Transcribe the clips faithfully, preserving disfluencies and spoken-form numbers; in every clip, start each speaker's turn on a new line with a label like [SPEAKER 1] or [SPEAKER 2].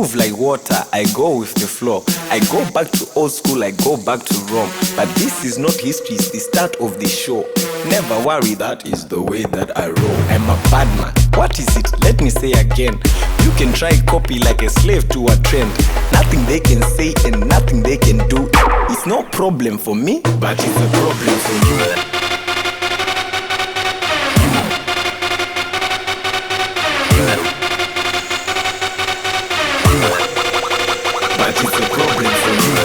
[SPEAKER 1] move like water, I go with the flow. I go back to old school, I go back to Rome. But this is not history, it's the start of the show. Never worry, that is the way that I roll. I'm a bad man, what is it? Let me say again. You can try copy like a slave to a trend. Nothing they can say and nothing they can do. It's no problem for me, but it's a problem for you. But it's a problem for you.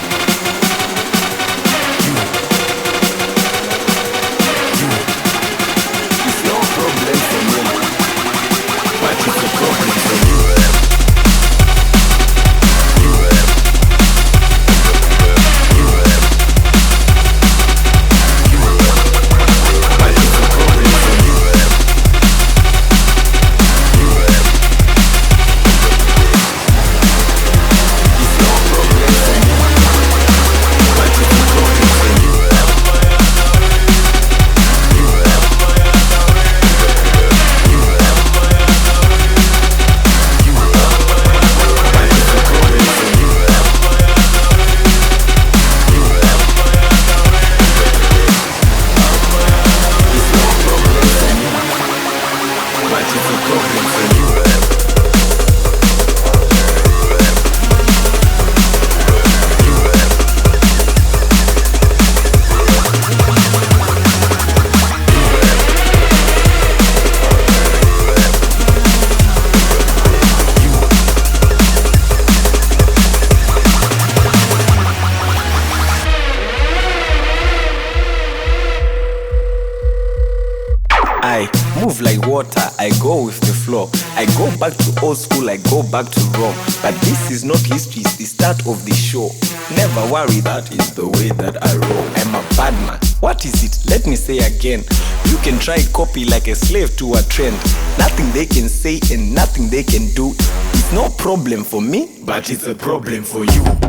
[SPEAKER 1] It's no problem for me. But it's a problem for you. I move like water, I go with the flow. I go back to old school, I go back to Rome. But this is not history, it's the start of the show. Never worry, that is the way that I roll. I'm a bad man, what is it? Let me say again. You can try copy like a slave to a trend. Nothing they can say and nothing they can do. It's no problem for me, but it's a problem for you.